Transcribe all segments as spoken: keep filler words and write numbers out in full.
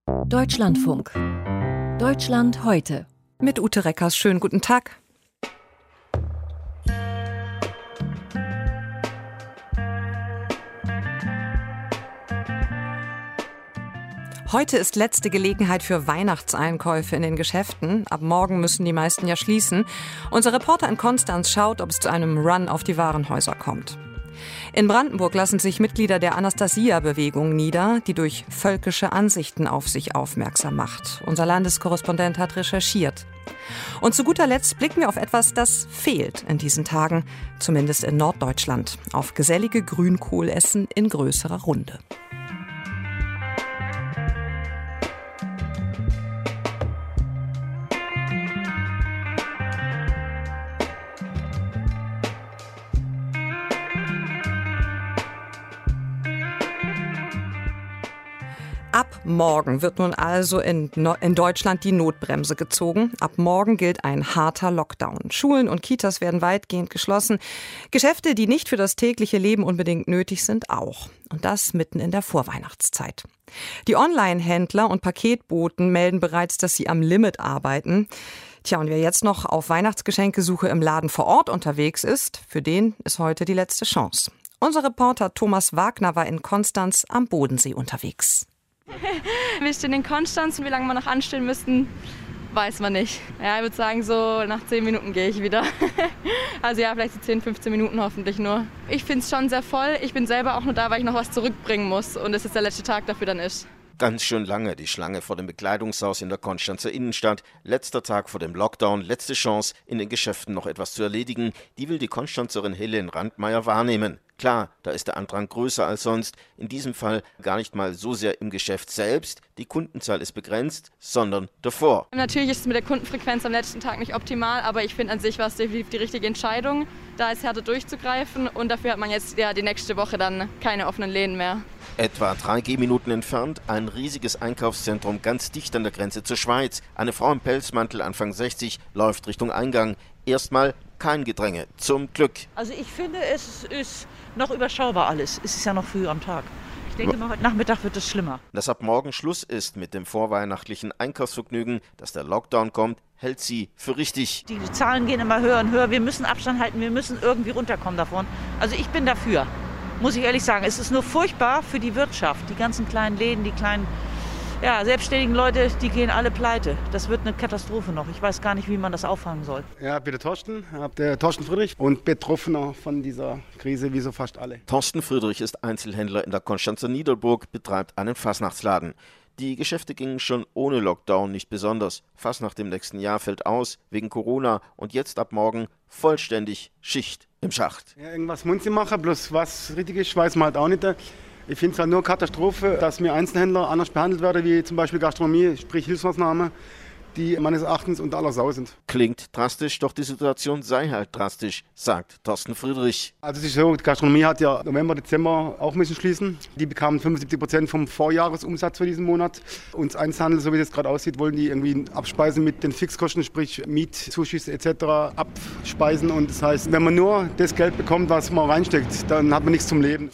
Deutschlandfunk. Deutschland heute. Mit Ute Reckers. Schönen guten Tag. Heute ist letzte Gelegenheit für Weihnachtseinkäufe in den Geschäften. Ab morgen müssen die meisten ja schließen. Unser Reporter in Konstanz schaut, ob es zu einem Run auf die Warenhäuser kommt. In Brandenburg lassen sich Mitglieder der Anastasia-Bewegung nieder, die durch völkische Ansichten auf sich aufmerksam macht. Unser Landeskorrespondent hat recherchiert. Und zu guter Letzt blicken wir auf etwas, das fehlt in diesen Tagen, zumindest in Norddeutschland, auf gesellige Grünkohlessen in größerer Runde. Ab morgen wird nun also in, in Deutschland die Notbremse gezogen. Ab morgen gilt ein harter Lockdown. Schulen und Kitas werden weitgehend geschlossen. Geschäfte, die nicht für das tägliche Leben unbedingt nötig sind, auch. Und das mitten in der Vorweihnachtszeit. Die Online-Händler und Paketboten melden bereits, dass sie am Limit arbeiten. Tja, und wer jetzt noch auf Weihnachtsgeschenkesuche im Laden vor Ort unterwegs ist, für den ist heute die letzte Chance. Unser Reporter Thomas Wagner war in Konstanz am Bodensee unterwegs. Wir stehen in Konstanz und wie lange wir noch anstehen müssten, weiß man nicht. Ja, ich würde sagen, so nach zehn Minuten gehe ich wieder. Also ja, vielleicht so zehn, fünfzehn Minuten hoffentlich nur. Ich finde es schon sehr voll. Ich bin selber auch nur da, weil ich noch was zurückbringen muss und es jetzt der letzte Tag dafür dann ist. Ganz schön lange die Schlange vor dem Bekleidungshaus in der Konstanzer Innenstadt. Letzter Tag vor dem Lockdown, letzte Chance, in den Geschäften noch etwas zu erledigen. Die will die Konstanzerin Helen Randmeier wahrnehmen. Klar, da ist der Andrang größer als sonst. In diesem Fall gar nicht mal so sehr im Geschäft selbst. Die Kundenzahl ist begrenzt, sondern davor. Natürlich ist es mit der Kundenfrequenz am letzten Tag nicht optimal, aber ich finde an sich war es definitiv die richtige Entscheidung, da ist härter durchzugreifen und dafür hat man jetzt ja die nächste Woche dann keine offenen Läden mehr. Etwa drei Gehminuten entfernt ein riesiges Einkaufszentrum ganz dicht an der Grenze zur Schweiz. Eine Frau im Pelzmantel, Anfang sechzig, läuft Richtung Eingang. Erstmal kein Gedränge, zum Glück. Also ich finde, es ist noch überschaubar alles. Es ist ja noch früh am Tag. Ich denke mal, heute Nachmittag wird es schlimmer. Dass ab morgen Schluss ist mit dem vorweihnachtlichen Einkaufsvergnügen, dass der Lockdown kommt, hält sie für richtig. Die Zahlen gehen immer höher und höher. Wir müssen Abstand halten, wir müssen irgendwie runterkommen davon. Also ich bin dafür, muss ich ehrlich sagen. Es ist nur furchtbar für die Wirtschaft. Die ganzen kleinen Läden, die kleinen ja, selbstständigen Leute, die gehen alle pleite. Das wird eine Katastrophe noch. Ich weiß gar nicht, wie man das auffangen soll. Ja, bitte Thorsten, der Thorsten Friedrich und Betroffener von dieser Krise, wie so fast alle. Thorsten Friedrich ist Einzelhändler in der Konstanzer Niederburg, betreibt einen Fastnachtsladen. Die Geschäfte gingen schon ohne Lockdown nicht besonders. Fastnacht im nächsten Jahr fällt aus, wegen Corona und jetzt ab morgen vollständig Schicht im Schacht. Ja, irgendwas muss sie machen, bloß was richtig ist, weiß man halt auch nicht. Ich finde es halt nur Katastrophe, dass wir Einzelhändler anders behandelt werden, wie zum Beispiel Gastronomie, sprich Hilfsmaßnahmen, die meines Erachtens unter aller Sau sind. Klingt drastisch, doch die Situation sei halt drastisch, sagt Thorsten Friedrich. Also es ist so, die Gastronomie hat ja November, Dezember auch müssen schließen. Die bekamen fünfundsiebzig Prozent vom Vorjahresumsatz für diesen Monat. Und das Einzelhandel, so wie das gerade aussieht, wollen die irgendwie abspeisen mit den Fixkosten, sprich Mietzuschüsse et cetera abspeisen. Und das heißt, wenn man nur das Geld bekommt, was man reinsteckt, dann hat man nichts zum Leben.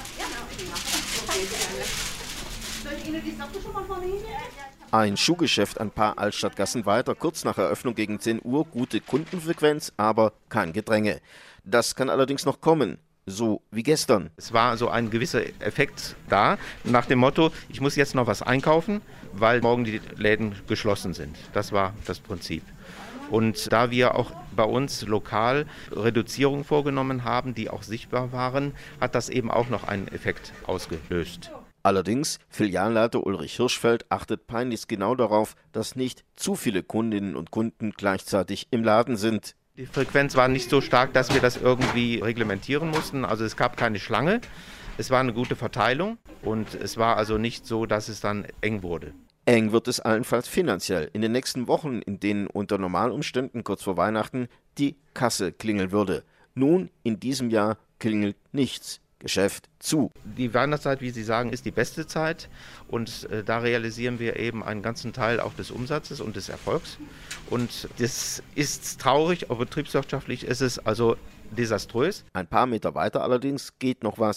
Ein Schuhgeschäft ein paar Altstadtgassen weiter, kurz nach Eröffnung gegen zehn Uhr, gute Kundenfrequenz, aber kein Gedränge. Das kann allerdings noch kommen, so wie gestern. Es war so ein gewisser Effekt da, nach dem Motto, ich muss jetzt noch was einkaufen, weil morgen die Läden geschlossen sind. Das war das Prinzip. Und da wir auch bei uns lokal Reduzierungen vorgenommen haben, die auch sichtbar waren, hat das eben auch noch einen Effekt ausgelöst. Allerdings, Filialleiter Ulrich Hirschfeld achtet peinlichst genau darauf, dass nicht zu viele Kundinnen und Kunden gleichzeitig im Laden sind. Die Frequenz war nicht so stark, dass wir das irgendwie reglementieren mussten. Also es gab keine Schlange, es war eine gute Verteilung und es war also nicht so, dass es dann eng wurde. Eng wird es allenfalls finanziell in den nächsten Wochen, in denen unter Normalumständen kurz vor Weihnachten die Kasse klingeln würde. Nun, in diesem Jahr klingelt nichts. Geschäft zu. Die Weihnachtszeit, wie Sie sagen, ist die beste Zeit und äh, da realisieren wir eben einen ganzen Teil auch des Umsatzes und des Erfolgs. Und das ist traurig, aber betriebswirtschaftlich ist es also desaströs. Ein paar Meter weiter allerdings geht noch was.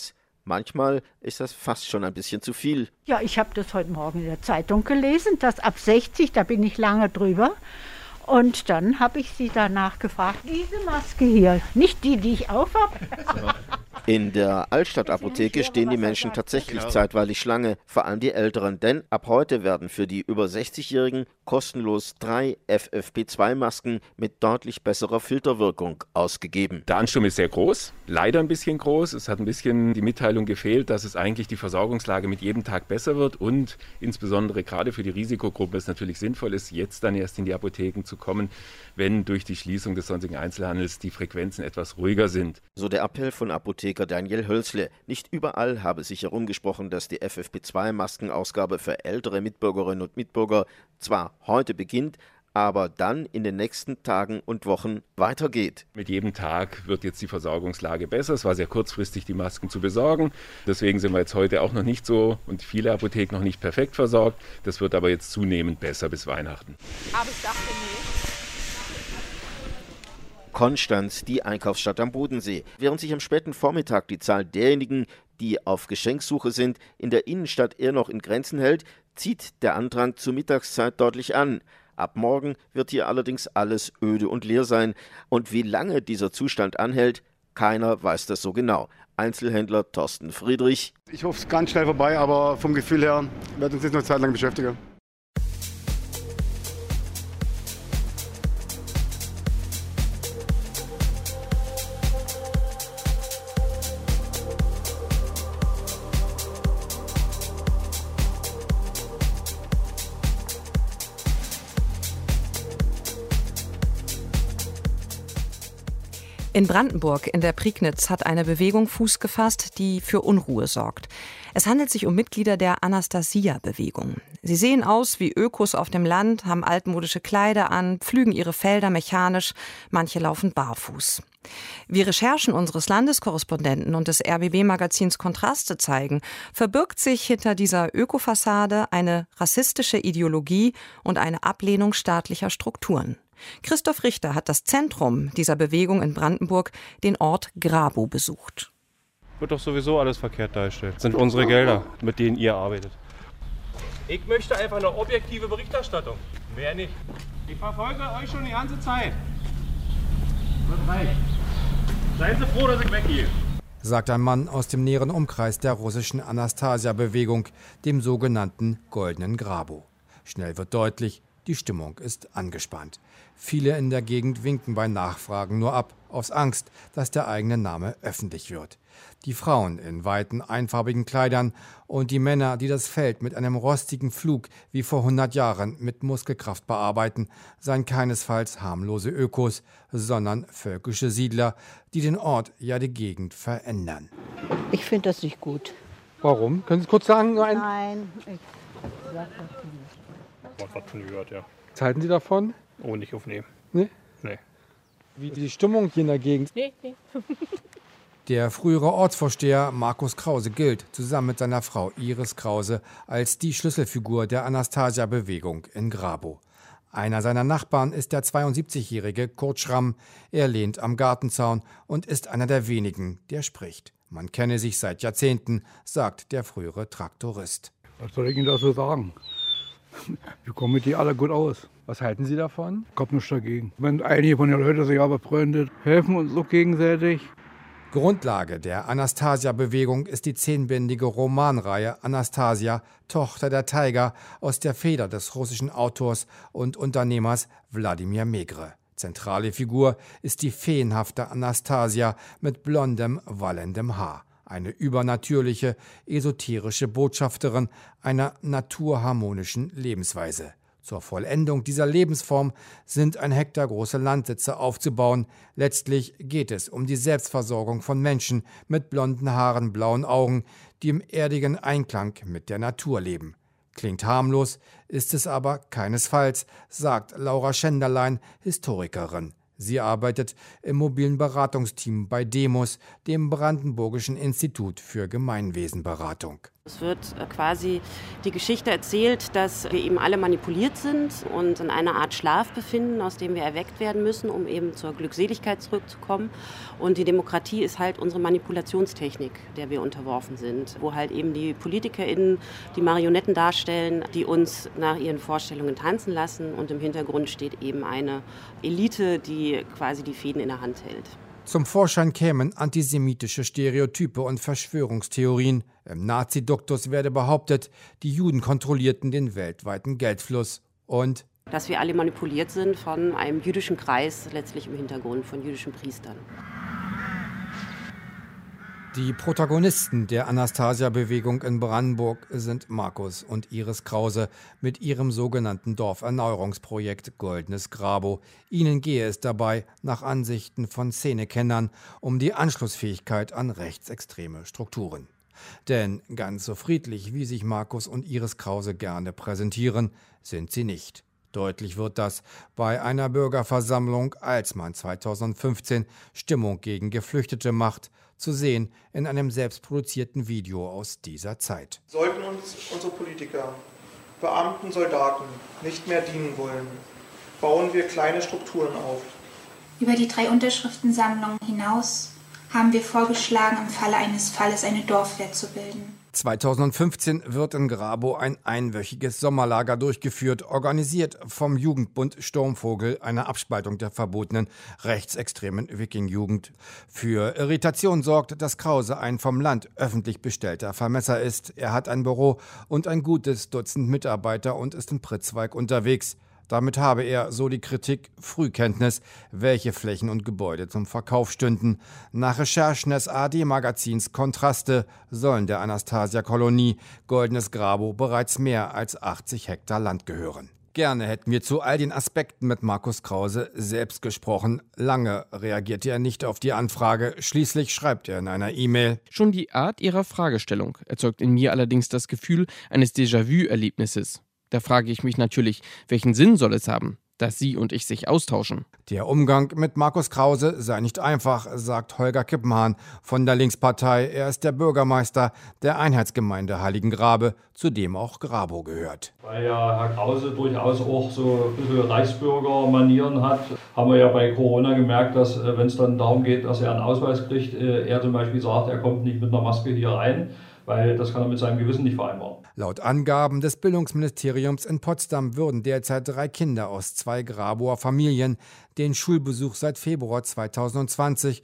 Manchmal ist das fast schon ein bisschen zu viel. Ja, ich habe das heute Morgen in der Zeitung gelesen, dass ab sechzig, da bin ich lange drüber. Und dann habe ich sie danach gefragt, diese Maske hier, nicht die, die ich auf habe. In der Altstadtapotheke stehen die Menschen tatsächlich zeitweilig Schlange, vor allem die Älteren. Denn ab heute werden für die über sechzigjährigen kostenlos drei F F P zwei Masken mit deutlich besserer Filterwirkung ausgegeben. Der Ansturm ist sehr groß, leider ein bisschen groß. Es hat ein bisschen die Mitteilung gefehlt, dass es eigentlich die Versorgungslage mit jedem Tag besser wird. Und insbesondere gerade für die Risikogruppen es natürlich sinnvoll ist, jetzt dann erst in die Apotheken zu kommen, wenn durch die Schließung des sonstigen Einzelhandels die Frequenzen etwas ruhiger sind. So der Appell von Apotheker Daniel Hölzle. Nicht überall habe sich herumgesprochen, dass die F F P zwei Maskenausgabe für ältere Mitbürgerinnen und Mitbürger zwar heute beginnt, aber dann in den nächsten Tagen und Wochen weitergeht. Mit jedem Tag wird jetzt die Versorgungslage besser. Es war sehr kurzfristig, die Masken zu besorgen. Deswegen sind wir jetzt heute auch noch nicht so und viele Apotheken noch nicht perfekt versorgt. Das wird aber jetzt zunehmend besser bis Weihnachten. Aber ich dachte nicht. Konstanz, die Einkaufsstadt am Bodensee. Während sich am späten Vormittag die Zahl derjenigen, die auf Geschenksuche sind, in der Innenstadt eher noch in Grenzen hält, zieht der Andrang zur Mittagszeit deutlich an. Ab morgen wird hier allerdings alles öde und leer sein. Und wie lange dieser Zustand anhält, keiner weiß das so genau. Einzelhändler Thorsten Friedrich. Ich hoffe, es ist ganz schnell vorbei, aber vom Gefühl her wird uns das noch eine Zeit lang beschäftigen. In Brandenburg in der Prignitz hat eine Bewegung Fuß gefasst, die für Unruhe sorgt. Es handelt sich um Mitglieder der Anastasia-Bewegung. Sie sehen aus wie Ökos auf dem Land, haben altmodische Kleider an, pflügen ihre Felder mechanisch, manche laufen barfuß. Wie Recherchen unseres Landeskorrespondenten und des R B B-Magazins Kontraste zeigen, verbirgt sich hinter dieser Ökofassade eine rassistische Ideologie und eine Ablehnung staatlicher Strukturen. Christoph Richter hat das Zentrum dieser Bewegung in Brandenburg, den Ort Grabow, besucht. Wird doch sowieso alles verkehrt dargestellt. Das sind unsere Gelder, mit denen ihr arbeitet. Ich möchte einfach eine objektive Berichterstattung. Mehr nicht. Ich verfolge euch schon die ganze Zeit. Wird reicht. Seien Sie froh, dass ich weggehe. Sagt ein Mann aus dem näheren Umkreis der russischen Anastasia-Bewegung, dem sogenannten Goldenen Grabow. Schnell wird deutlich, die Stimmung ist angespannt. Viele in der Gegend winken bei Nachfragen nur ab, aus Angst, dass der eigene Name öffentlich wird. Die Frauen in weiten, einfarbigen Kleidern und die Männer, die das Feld mit einem rostigen Pflug wie vor hundert Jahren mit Muskelkraft bearbeiten, seien keinesfalls harmlose Ökos, sondern völkische Siedler, die den Ort, ja die Gegend verändern. Ich finde das nicht gut. Warum? Können Sie kurz sagen? Ein Nein, ich sag das nicht. Was, was von gehört, ja. Was halten Sie davon? Oh, nicht aufnehmen. Nee? Nee. Wie die Stimmung hier in der Gegend? Nee, nee. Der frühere Ortsvorsteher Markus Krause gilt zusammen mit seiner Frau Iris Krause als die Schlüsselfigur der Anastasia-Bewegung in Grabow. Einer seiner Nachbarn ist der zweiundsiebzigjährige Kurt Schramm. Er lehnt am Gartenzaun und ist einer der wenigen, der spricht. Man kenne sich seit Jahrzehnten, sagt der frühere Traktorist. Was soll ich Ihnen dazu sagen? Wir kommen mit die alle gut aus. Was halten Sie davon? Kommt nichts dagegen. Wenn einige von den Leuten sich aber befreundet, helfen uns so gegenseitig. Grundlage der Anastasia-Bewegung ist die zehnbändige Romanreihe Anastasia, Tochter der Tiger, aus der Feder des russischen Autors und Unternehmers Wladimir Megre. Zentrale Figur ist die feenhafte Anastasia mit blondem, wallendem Haar. Eine übernatürliche, esoterische Botschafterin einer naturharmonischen Lebensweise. Zur Vollendung dieser Lebensform sind ein Hektar große Landsitze aufzubauen. Letztlich geht es um die Selbstversorgung von Menschen mit blonden Haaren, blauen Augen, die im erdigen Einklang mit der Natur leben. Klingt harmlos, ist es aber keinesfalls, sagt Laura Schenderlein, Historikerin. Sie arbeitet im mobilen Beratungsteam bei Demos, dem Brandenburgischen Institut für Gemeinwesenberatung. Es wird quasi die Geschichte erzählt, dass wir eben alle manipuliert sind und in einer Art Schlaf befinden, aus dem wir erweckt werden müssen, um eben zur Glückseligkeit zurückzukommen. Und die Demokratie ist halt unsere Manipulationstechnik, der wir unterworfen sind, wo halt eben die PolitikerInnen die Marionetten darstellen, die uns nach ihren Vorstellungen tanzen lassen. Und im Hintergrund steht eben eine Elite, die quasi die Fäden in der Hand hält. Zum Vorschein kämen antisemitische Stereotype und Verschwörungstheorien. Im Naziduktus werde behauptet, die Juden kontrollierten den weltweiten Geldfluss. Und dass wir alle manipuliert sind von einem jüdischen Kreis, letztlich im Hintergrund von jüdischen Priestern. Die Protagonisten der Anastasia-Bewegung in Brandenburg sind Markus und Iris Krause mit ihrem sogenannten Dorferneuerungsprojekt Goldenes Grabo. Ihnen gehe es dabei, nach Ansichten von Szenekennern, um die Anschlussfähigkeit an rechtsextreme Strukturen. Denn ganz so friedlich, wie sich Markus und Iris Krause gerne präsentieren, sind sie nicht. Deutlich wird das bei einer Bürgerversammlung, als man zweitausendfünfzehn Stimmung gegen Geflüchtete macht, zu sehen in einem selbstproduzierten Video aus dieser Zeit. Sollten uns unsere Politiker, Beamten, Soldaten nicht mehr dienen wollen, bauen wir kleine Strukturen auf. Über die drei Unterschriftensammlungen hinaus haben wir vorgeschlagen, im Falle eines Falles eine Dorfwehr zu bilden. zweitausendfünfzehn wird in Grabo ein einwöchiges Sommerlager durchgeführt, organisiert vom Jugendbund Sturmvogel, einer Abspaltung der verbotenen rechtsextremen Wiking-Jugend. Für Irritation sorgt, dass Krause ein vom Land öffentlich bestellter Vermesser ist. Er hat ein Büro und ein gutes Dutzend Mitarbeiter und ist in Pritzwalk unterwegs. Damit habe er, so die Kritik, Frühkenntnis, welche Flächen und Gebäude zum Verkauf stünden. Nach Recherchen des A R D-Magazins Kontraste sollen der Anastasia-Kolonie Goldenes Grabo bereits mehr als achtzig Hektar Land gehören. Gerne hätten wir zu all den Aspekten mit Markus Krause selbst gesprochen. Lange reagierte er nicht auf die Anfrage. Schließlich schreibt er in einer E-Mail: Schon die Art Ihrer Fragestellung erzeugt in mir allerdings das Gefühl eines Déjà-vu-Erlebnisses. Da frage ich mich natürlich, welchen Sinn soll es haben, dass Sie und ich sich austauschen? Der Umgang mit Markus Krause sei nicht einfach, sagt Holger Kippenhahn von der Linkspartei. Er ist der Bürgermeister der Einheitsgemeinde Heiligengrabe, zu dem auch Grabo gehört. Weil ja Herr Krause durchaus auch so ein bisschen Reichsbürger-Manieren hat, haben wir ja bei Corona gemerkt, dass wenn es dann darum geht, dass er einen Ausweis kriegt, er zum Beispiel sagt, er kommt nicht mit einer Maske hier rein, weil das kann er mit seinem Gewissen nicht vereinbaren. Laut Angaben des Bildungsministeriums in Potsdam würden derzeit drei Kinder aus zwei Graboer Familien den Schulbesuch seit Februar zweitausendzwanzig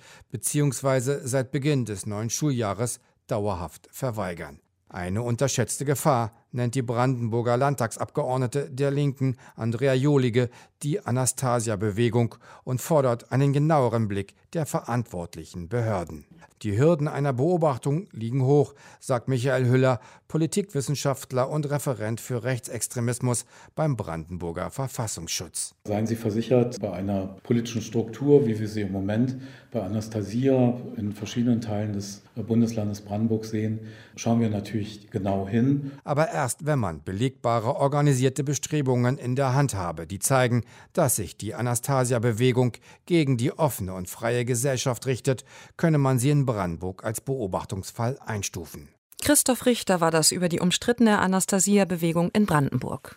bzw. seit Beginn des neuen Schuljahres dauerhaft verweigern. Eine unterschätzte Gefahr, nennt die Brandenburger Landtagsabgeordnete der Linken Andrea Jolige die Anastasia-Bewegung und fordert einen genaueren Blick der verantwortlichen Behörden. Die Hürden einer Beobachtung liegen hoch, sagt Michael Hüller, Politikwissenschaftler und Referent für Rechtsextremismus beim Brandenburger Verfassungsschutz. Seien Sie versichert, bei einer politischen Struktur, wie wir sie im Moment bei Anastasia in verschiedenen Teilen des Bundeslandes Brandenburg sehen, schauen wir natürlich genau hin. Aber erst wenn man belegbare organisierte Bestrebungen in der Hand habe, die zeigen, dass sich die Anastasia-Bewegung gegen die offene und freie Gesellschaft richtet, könne man sie in Brandenburg als Beobachtungsfall einstufen. Christoph Richter war das über die umstrittene Anastasia-Bewegung in Brandenburg.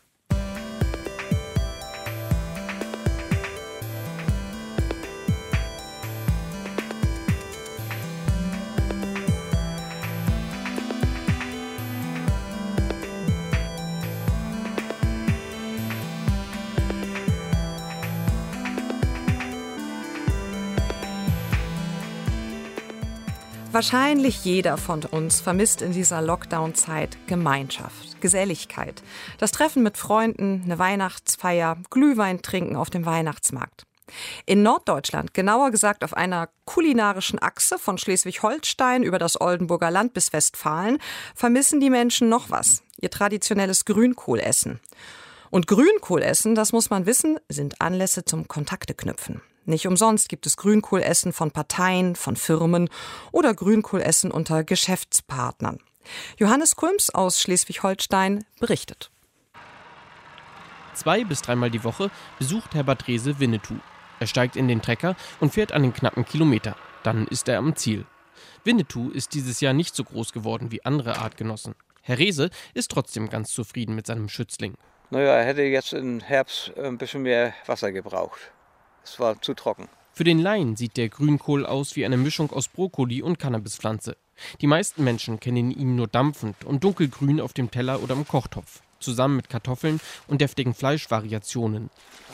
Wahrscheinlich jeder von uns vermisst in dieser Lockdown-Zeit Gemeinschaft, Geselligkeit, das Treffen mit Freunden, eine Weihnachtsfeier, Glühwein trinken auf dem Weihnachtsmarkt. In Norddeutschland, genauer gesagt auf einer kulinarischen Achse von Schleswig-Holstein über das Oldenburger Land bis Westfalen, vermissen die Menschen noch was, ihr traditionelles Grünkohlessen. Und Grünkohlessen, das muss man wissen, sind Anlässe zum Kontakteknüpfen. Nicht umsonst gibt es Grünkohlessen von Parteien, von Firmen oder Grünkohlessen unter Geschäftspartnern. Johannes Kulms aus Schleswig-Holstein berichtet. Zwei bis dreimal die Woche besucht Herbert Rehse Winnetou. Er steigt in den Trecker und fährt einen knappen Kilometer. Dann ist er am Ziel. Winnetou ist dieses Jahr nicht so groß geworden wie andere Artgenossen. Herr Reese ist trotzdem ganz zufrieden mit seinem Schützling. Naja, er hätte jetzt im Herbst ein bisschen mehr Wasser gebraucht. Es war zu trocken. Für den Laien sieht der Grünkohl aus wie eine Mischung aus Brokkoli und Cannabispflanze. Die meisten Menschen kennen ihn nur dampfend und dunkelgrün auf dem Teller oder im Kochtopf, zusammen mit Kartoffeln und deftigen Fleischvariationen.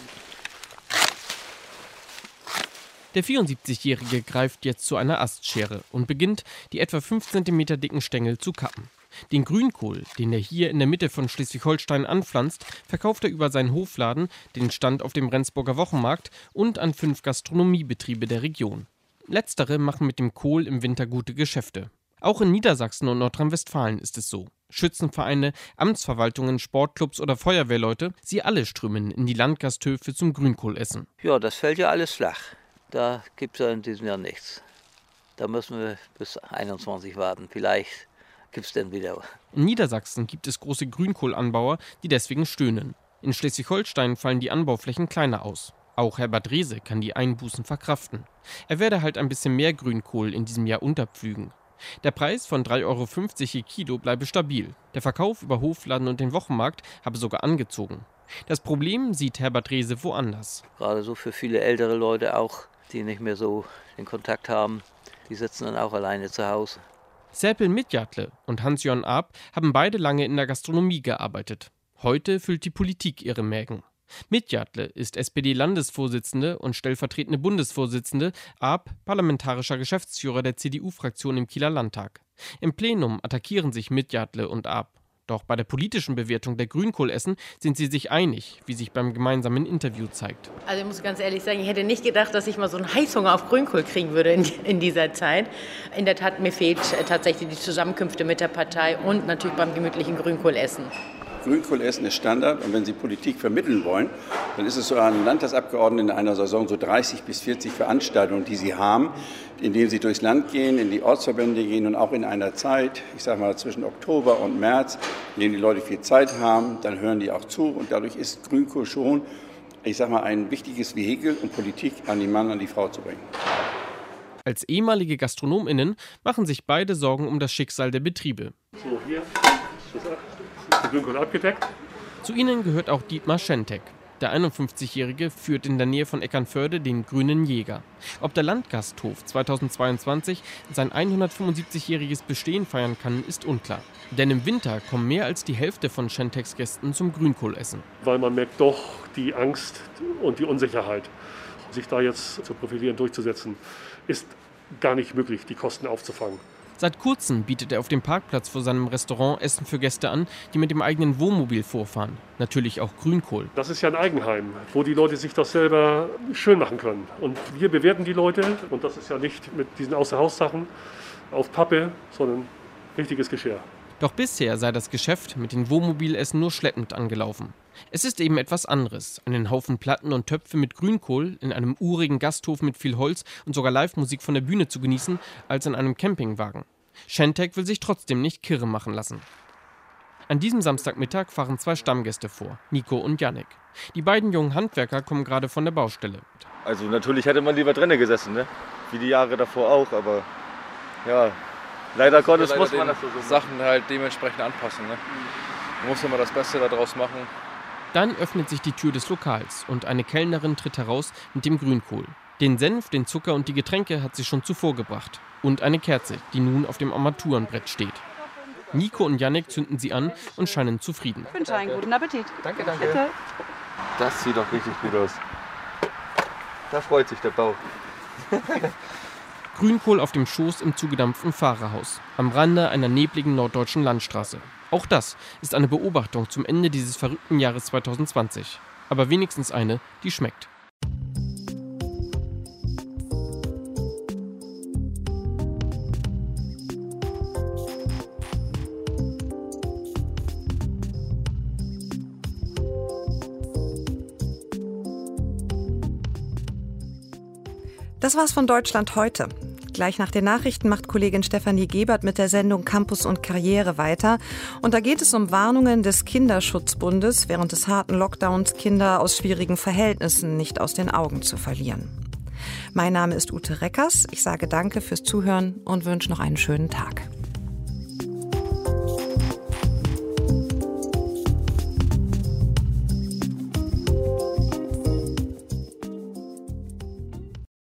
Der vierundsiebzigjährige greift jetzt zu einer Astschere und beginnt, die etwa fünf Zentimeter dicken Stängel zu kappen. Den Grünkohl, den er hier in der Mitte von Schleswig-Holstein anpflanzt, verkauft er über seinen Hofladen, den Stand auf dem Rendsburger Wochenmarkt und an fünf Gastronomiebetriebe der Region. Letztere machen mit dem Kohl im Winter gute Geschäfte. Auch in Niedersachsen und Nordrhein-Westfalen ist es so. Schützenvereine, Amtsverwaltungen, Sportclubs oder Feuerwehrleute, sie alle strömen in die Landgasthöfe zum Grünkohlessen. Ja, das fällt ja alles flach. Da gibt es ja in diesem Jahr nichts. Da müssen wir bis einundzwanzig warten. Vielleicht gibt es dann wieder. In Niedersachsen gibt es große Grünkohlanbauer, die deswegen stöhnen. In Schleswig-Holstein fallen die Anbauflächen kleiner aus. Auch Herbert Reese kann die Einbußen verkraften. Er werde halt ein bisschen mehr Grünkohl in diesem Jahr unterpflügen. Der Preis von drei Euro fünfzig je Kilo bleibe stabil. Der Verkauf über Hofladen und den Wochenmarkt habe sogar angezogen. Das Problem sieht Herbert Reese woanders. Gerade so für viele ältere Leute auch, die nicht mehr so den Kontakt haben, die sitzen dann auch alleine zu Hause. Serpil Midjatle und Hans-Jörn Arp haben beide lange in der Gastronomie gearbeitet. Heute füllt die Politik ihre Mägen. Midjatle ist S P D-Landesvorsitzende und stellvertretende Bundesvorsitzende, Arp parlamentarischer Geschäftsführer der C D U-Fraktion im Kieler Landtag. Im Plenum attackieren sich Midjatle und Arp. Doch bei der politischen Bewertung der Grünkohlessen sind sie sich einig, wie sich beim gemeinsamen Interview zeigt. Also ich muss ganz ehrlich sagen, ich hätte nicht gedacht, dass ich mal so einen Heißhunger auf Grünkohl kriegen würde in, in dieser Zeit. In der Tat, mir fehlt tatsächlich die Zusammenkünfte mit der Partei und natürlich beim gemütlichen Grünkohlessen. Grünkohlessen ist Standard und wenn Sie Politik vermitteln wollen, dann ist es so an Landtagsabgeordneten in einer Saison so dreißig bis vierzig Veranstaltungen, die Sie haben, in denen Sie durchs Land gehen, in die Ortsverbände gehen und auch in einer Zeit, ich sage mal zwischen Oktober und März, in denen die Leute viel Zeit haben, dann hören die auch zu und dadurch ist Grünkohl schon, ich sage mal, ein wichtiges Vehikel, um Politik an den Mann, an die Frau zu bringen. Als ehemalige GastronomInnen machen sich beide Sorgen um das Schicksal der Betriebe. So, hier ist der Grünkohl abgedeckt. Zu ihnen gehört auch Dietmar Schentek. Der einundfünfzigjährige führt in der Nähe von Eckernförde den Grünen Jäger. Ob der Landgasthof zweitausendzweiundzwanzig sein hundertfünfundsiebzigjähriges Bestehen feiern kann, ist unklar. Denn im Winter kommen mehr als die Hälfte von Schenteks Gästen zum Grünkohlessen. Weil man merkt doch die Angst und die Unsicherheit. Sich da jetzt zu profilieren, durchzusetzen, ist gar nicht möglich, die Kosten aufzufangen. Seit kurzem bietet er auf dem Parkplatz vor seinem Restaurant Essen für Gäste an, die mit dem eigenen Wohnmobil vorfahren. Natürlich auch Grünkohl. Das ist ja ein Eigenheim, wo die Leute sich das selber schön machen können. Und wir bewerten die Leute, und das ist ja nicht mit diesen Außerhaussachen auf Pappe, sondern richtiges Geschirr. Doch bisher sei das Geschäft mit den Wohnmobilessen nur schleppend angelaufen. Es ist eben etwas anderes, einen Haufen Platten und Töpfe mit Grünkohl in einem urigen Gasthof mit viel Holz und sogar Live-Musik von der Bühne zu genießen, als in einem Campingwagen. Schentek will sich trotzdem nicht kirre machen lassen. An diesem Samstagmittag fahren zwei Stammgäste vor, Nico und Jannik. Die beiden jungen Handwerker kommen gerade von der Baustelle. Also natürlich hätte man lieber drinnen gesessen, ne? Wie die Jahre davor auch, aber ja, leider Gottes muss man das so machen. Sachen halt dementsprechend anpassen, ne? Man muss immer das Beste daraus machen. Dann öffnet sich die Tür des Lokals und eine Kellnerin tritt heraus mit dem Grünkohl. Den Senf, den Zucker und die Getränke hat sie schon zuvor gebracht. Und eine Kerze, die nun auf dem Armaturenbrett steht. Nico und Jannik zünden sie an und scheinen zufrieden. Ich wünsche einen guten Appetit. Danke, danke. Bitte. Das sieht doch richtig gut aus. Da freut sich der Bauch. Grünkohl auf dem Schoß im zugedampften Fahrerhaus, am Rande einer nebligen norddeutschen Landstraße. Auch das ist eine Beobachtung zum Ende dieses verrückten Jahres zweitausendzwanzig. Aber wenigstens eine, die schmeckt. Das war's von Deutschland heute. Gleich nach den Nachrichten macht Kollegin Stefanie Gebert mit der Sendung Campus und Karriere weiter. Und da geht es um Warnungen des Kinderschutzbundes, während des harten Lockdowns Kinder aus schwierigen Verhältnissen nicht aus den Augen zu verlieren. Mein Name ist Ute Reckers. Ich sage danke fürs Zuhören und wünsche noch einen schönen Tag.